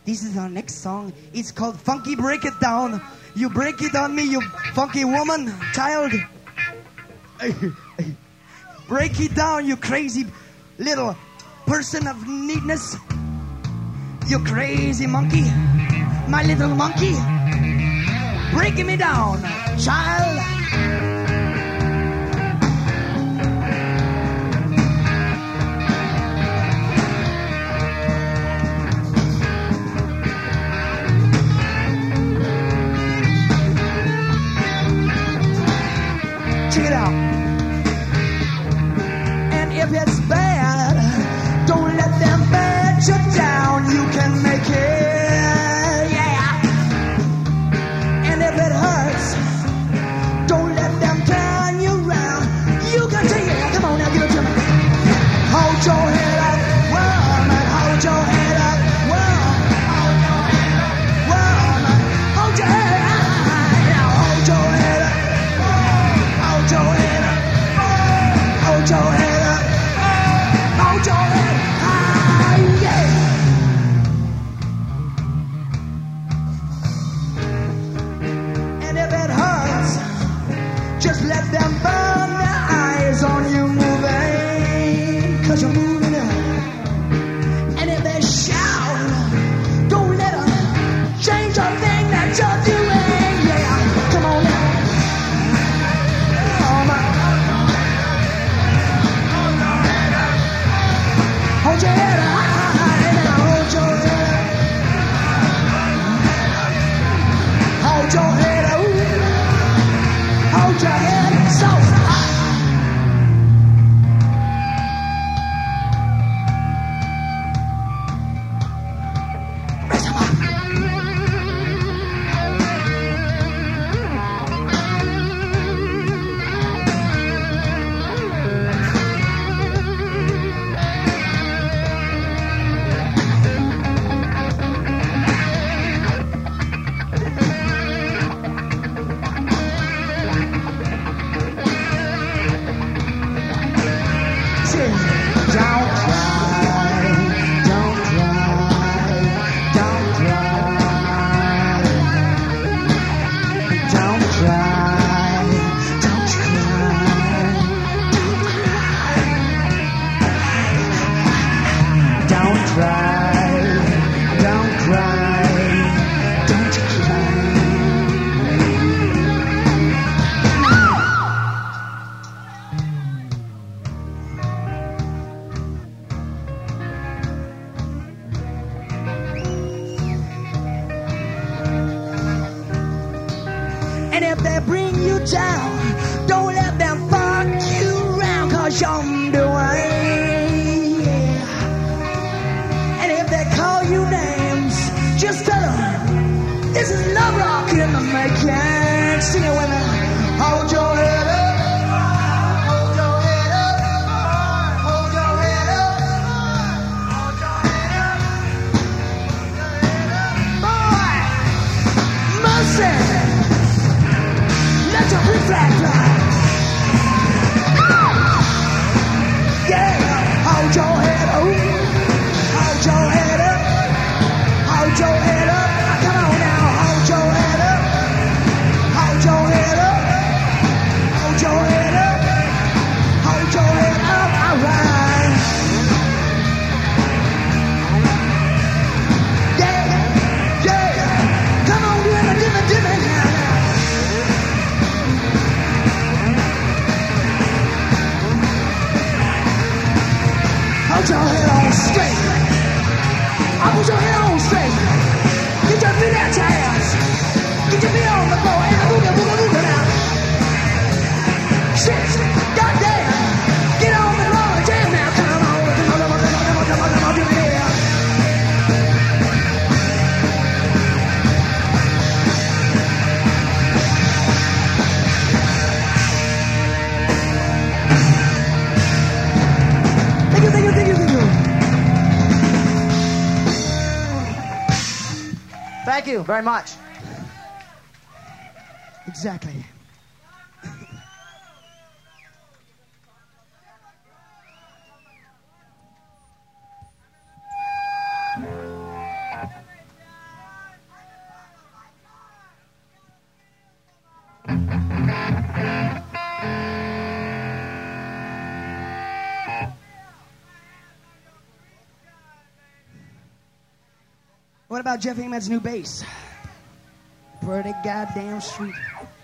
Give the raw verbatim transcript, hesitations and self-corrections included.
This is our next song. It's called Funky Break It Down. You break it on me, you funky woman, child. Break it down, you crazy little person of neatness. You crazy monkey, my little monkey. Breaking me down, child. Check it out. And if it's bad, don't let them bat you down. You can make it, yeah. And if it hurts, don't let them turn you around. You can take it. Come on now, give it to me. Hold your head up, woman. Hold your head up, woman. Woman, hold your head up. Now hold your head up. Hold your head up. Hold your head up. Hold your head high, yeah. And if it hurts, just let them burn their eyes on you moving, 'cause you're moving up. And if they shout, don't let them change a thing that you're doing, yeah. Come on now. Oh, my. Hold your head high now, hold your head up. Hold your head up. Hold your head so high. Raise 'em up. Sing. Don't cry, don't cry, don't cry, don't cry, don't cry, don't cry, don't cry, don't cry. And if they bring you down, don't let them fuck you around, 'cause you're the way. And if they call you names, just tell them this is love rock in the making. Sing it with me. Hold your head up. Hold your head up. Hold your head up. Hold your head up. Boy, mercy. Let your free flag fly. Yeah, hold your head up. Hold your head up. Hold your head up. Come on now, hold your head up. Hold your head up. Hold your head up. Hold your head up. All right. Yeah, yeah. Come on, do it, do it, do it now. Hold your head on straight. I put your head on straight. Get your feet out your ass. Get your feet on the floor. And booga, booga, booga now. Shit. Goddamn. Get on the floor and jam now. Come on. Come on, come on, come on, come on, come on, come on, give me that. Thank you, thank you, thank you, thank you. Thank you very much. Exactly. What about Jeff Amen's new bass? Pretty goddamn sweet.